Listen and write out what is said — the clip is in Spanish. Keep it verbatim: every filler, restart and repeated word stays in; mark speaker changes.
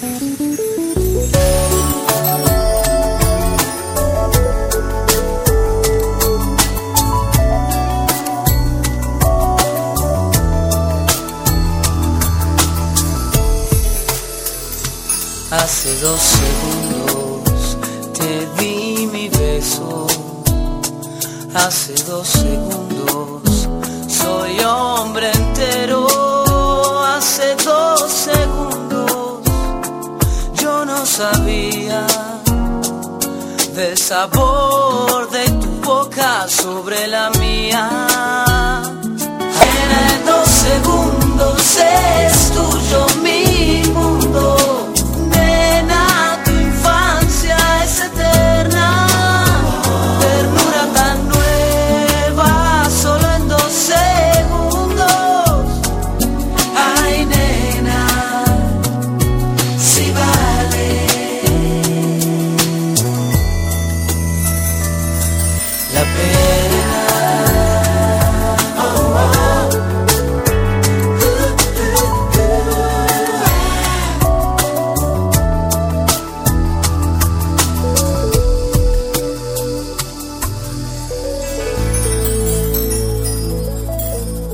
Speaker 1: Hace dos segundos te di mi beso. Hace dos segundos soy hombre entero. Hace dos segundos yo no sabía del sabor de tu boca sobre la mía. En dos segundos es tuyo